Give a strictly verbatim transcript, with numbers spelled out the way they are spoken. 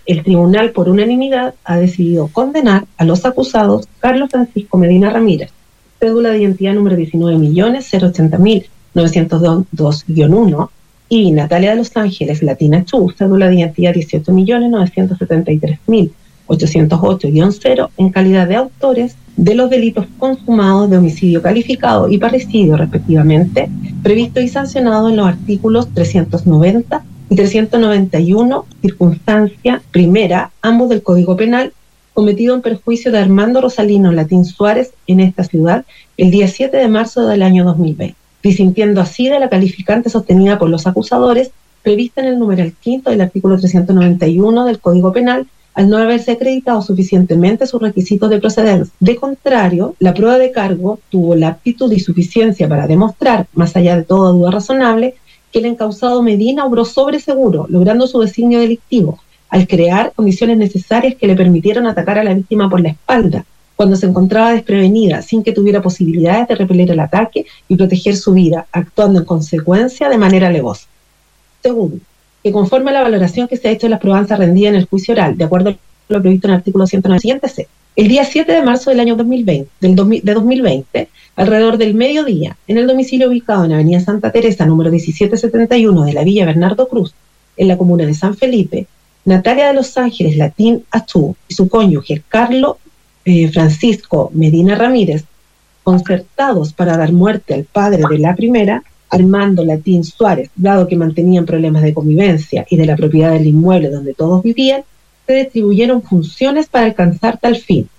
el tribunal por unanimidad ha decidido condenar a los acusados Carlos Francisco Medina Ramírez, cédula de identidad número diecinueve millones cero ochenta mil novecientos dos guion uno, y Natalia de Los Ángeles Latina Chu, cédula de identidad dieciocho millones novecientos setenta y tres mil ochocientos ocho guion cero, en calidad de autores de los delitos consumados de homicidio calificado y parricidio, respectivamente, previsto y sancionado en los artículos trescientos noventa y trescientos noventa y uno, circunstancia primera, ambos del Código Penal, cometido en perjuicio de Armando Rosalino Latín Suárez en esta ciudad el día siete de marzo del año dos mil veinte, disintiendo así de la calificante sostenida por los acusadores prevista en el numeral quinto del artículo trescientos noventa y uno del Código Penal, al no haberse acreditado suficientemente sus requisitos de procedencia. De contrario, la prueba de cargo tuvo la aptitud y suficiencia para demostrar, más allá de toda duda razonable, que el encausado Medina obró sobre seguro, logrando su designio delictivo, al crear condiciones necesarias que le permitieron atacar a la víctima por la espalda, cuando se encontraba desprevenida, sin que tuviera posibilidades de repeler el ataque y proteger su vida, actuando en consecuencia de manera alevosa. Segundo, que conforme a la valoración que se ha hecho de las probanzas rendidas en el juicio oral, de acuerdo a lo previsto en el artículo ciento nueve, siguiente C, el día siete de marzo del año dos mil veinte, del dos mil, de dos mil veinte, alrededor del mediodía, en el domicilio ubicado en Avenida Santa Teresa, número diecisiete setenta y uno de la Villa Bernardo Cruz, en la comuna de San Felipe, Natalia de Los Ángeles Latín Achú y su cónyuge Carlos eh, Francisco Medina Ramírez, concertados para dar muerte al padre de la primera, Armando Latín Suárez, dado que mantenían problemas de convivencia y de la propiedad del inmueble donde todos vivían, se distribuyeron funciones para alcanzar tal fin,